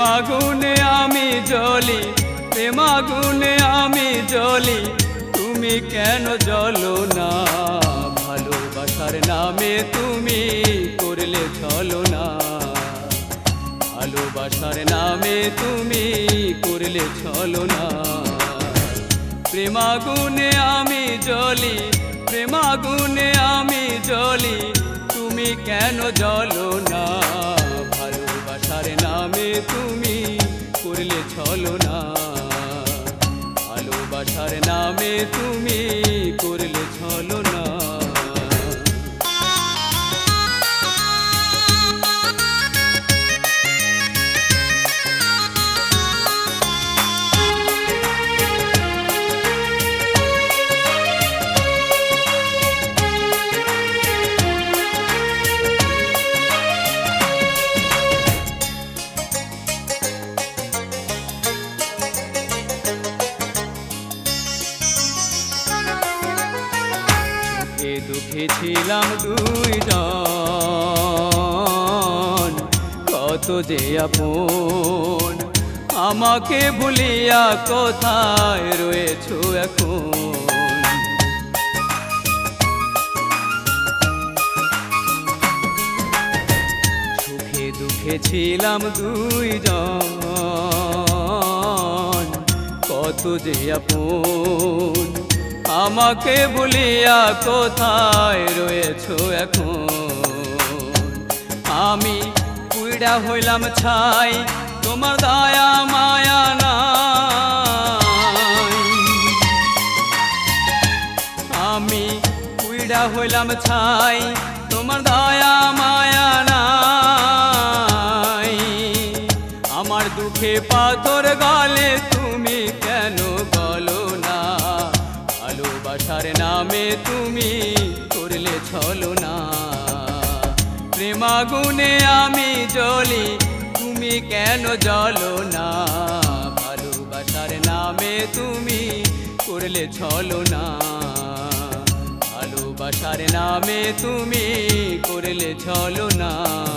প্রেমাগুনে আমি জ্বলি, প্রেমাগুনে আমি জ্বলি, তুমি কেন জ্বলো না? ভালোবাসার নামে তুমি করলে ছলনা, ভালোবাসার নামে তুমি করলে ছলনা। প্রেমাগুনে আমি জ্বলি, প্রেমাগুনে আমি জ্বলি, তুমি কেন জ্বলো না? ভালোবাসার নামে তুমি করলে ছলনা, ভালোবাসার নামে তুমি করলে ছলনা। দুঃখে ছিলাম দুইজন, কত যে আপন, আমাকে ভুলিয়া কোথায় রয়েছো এখন? সুখে দুঃখে ছিলাম দুইজন, কত যে আপন, আমাকে ভুলিয়া কোথায় রয়েছো এখন? আমি পুইড়া হইলাম ছাই, তোমার দয়া মায়া নাই। আমি পুইড়া হইলাম ছাই, তোমার দয়া মায়া নাই। আমার দুঃখে পাথর গলে তুমি কেন গলো না? ভালোবাসার নামে তুমি করলে ছলনা। প্রেমাগুনে আমি জ্বলি, তুমি কেন জ্বলো না? ভালোবাসার নামে তুমি করলে ছলনা, ভালোবাসার নামে তুমি করলে ছলনা।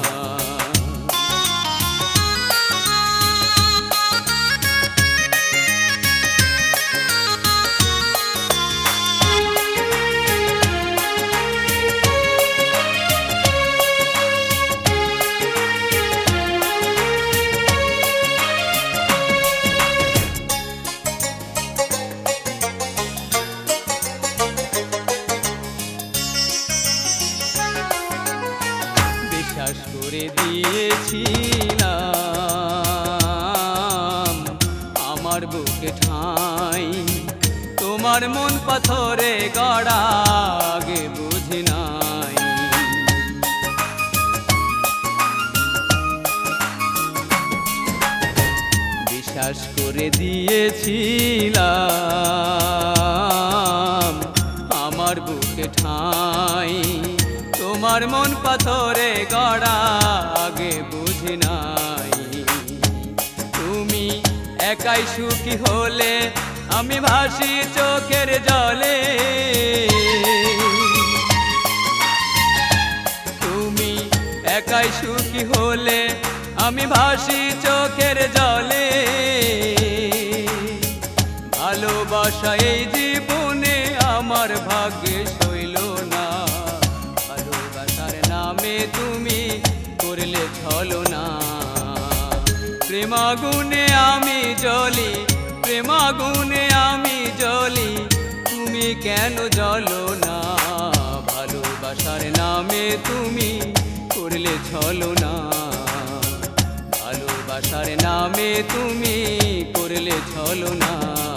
বিশ্বাস করে দিয়েছিলাম আমার বুকে ঠাঁই, তোমার মন পাথরে গড়া আগে বুঝি নাই। বিশ্বাস করে দিয়েছিলাম আমার বুকে ঠাঁই, তোমার মন পাথরে গড়া আগে বুঝি নাই। তুমি একাই সুখী হলে আমি ভাসি চোখের জলে, তুমি একাই সুখী হলে আমি ভাসি চোখের জলে। ভালোবাসা এই জীবনে আমার ভাগ্যে সইল না, ভালোবাসার নামে তুমি করলে ছলনা। প্রেমাগুনে আমি জ্বলি, প্রেমাগুনে আমি জ্বলি, তুমি কেন জ্বলো না? ভালোবাসার নামে তুমি করলে ছলনা, ভালোবাসার নামে তুমি করলে ছলনা।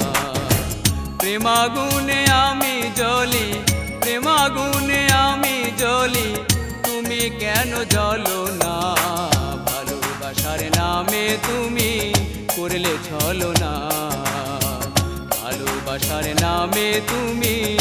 প্রেমাগুনে আমি জ্বলি, প্রেমাগুনে আমি জ্বলি, তুমি কেন জ্বলো না? ভালোবাসার নামে তুমি করলে ছলনা, ভালোবাসার নামে তুমি